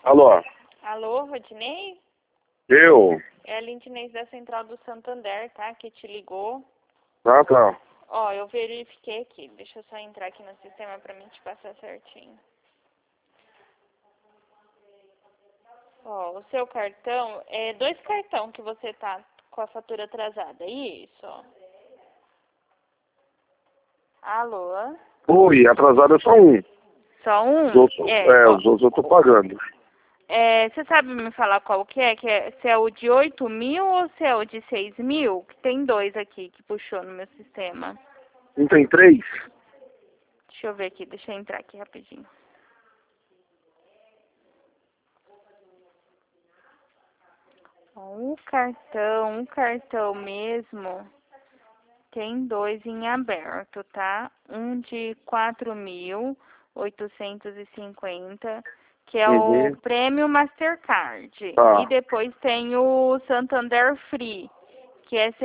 Alô? Alô, Rodinei? Eu? É a Lindinês da Central do Santander, tá? Que te ligou. Ah, tá. Ó, eu verifiquei aqui. Deixa eu só entrar aqui no sistema pra mim te passar certinho. Ó, o seu cartão, é 2 cartão que você tá com a fatura atrasada. Isso, ó. Alô? Oi, atrasado é só um. Só Os um? outros, Ó. os outros eu tô pagando. Você sabe me falar qual que é? Se é o de 8.000 ou se é o de 6.000? Que tem 2 aqui que puxou no meu sistema. Não tem 3? Deixa eu ver aqui, deixa eu entrar aqui rapidinho. Um cartão mesmo, tem 2 em aberto, tá? Um de 4.850, que é o Uhum. Prêmio Mastercard. Tá. E depois tem o Santander Free, que é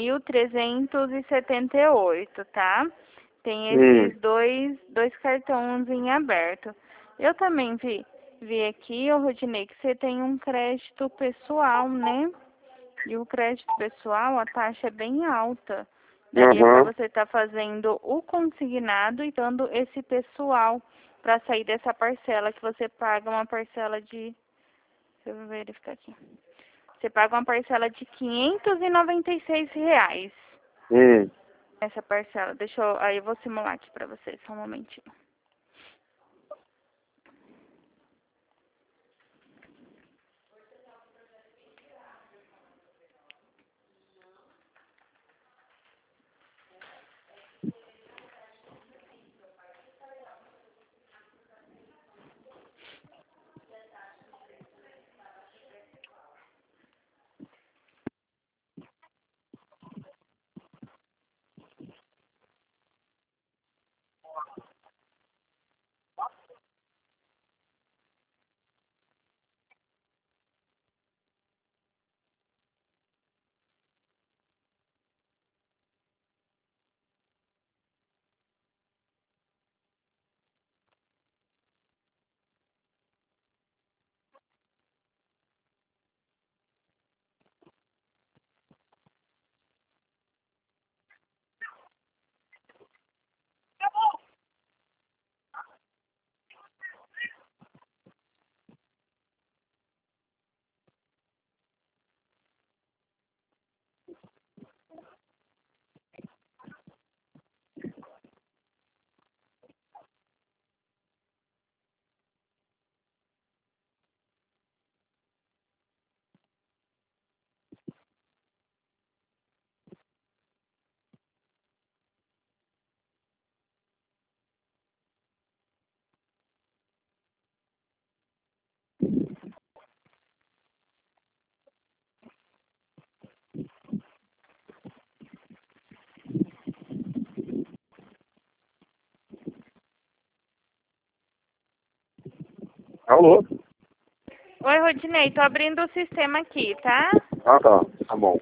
6.378, tá? Tem esses dois cartões em aberto. Eu também vi aqui, ô Rodinei, que você tem um crédito pessoal, né? E o crédito pessoal, a taxa é bem alta. Daria para Uhum. você estar fazendo o consignado e dando esse pessoal para sair dessa parcela que você paga uma parcela de... Deixa eu verificar aqui. Você paga uma parcela de R$ 596. Essa parcela. Aí eu vou simular aqui para vocês, só um momentinho. Alô? Oi, Rodinei, tô abrindo o sistema aqui, tá? Ah, tá. Tá bom.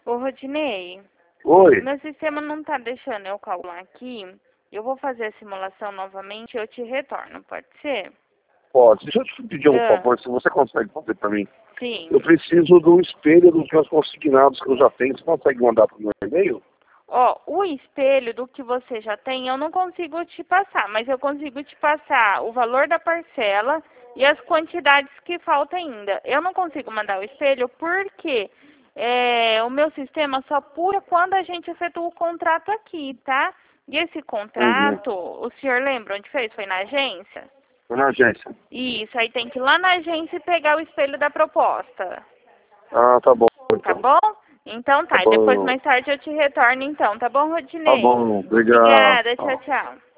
Ô, Rodinei, Oi? meu sistema não tá deixando eu calcular aqui. Eu vou fazer a simulação novamente e eu te retorno, pode ser? Pode. Deixa eu te pedir um Ah, favor, se você consegue fazer para mim. sim. Eu preciso do espelho dos meus consignados que eu já tenho. Você consegue mandar para o meu e-mail? Ó, o espelho do que você já tem, eu não consigo te passar, mas eu consigo te passar o valor da parcela e as quantidades que faltam ainda. Eu não consigo mandar o espelho porque o meu sistema só pura quando a gente efetua o contrato aqui, tá? E esse Uhum. contrato, o senhor lembra onde fez? Foi na agência? Foi na agência. Isso, aí tem que ir lá na agência e pegar o espelho da proposta. Ah, tá bom, Tá então. bom? Então Tá tá, e depois bom. mais tarde eu te retorno então, tá bom, Tá Rodinei? bom, obrigado. Obrigada, tchau, tchau.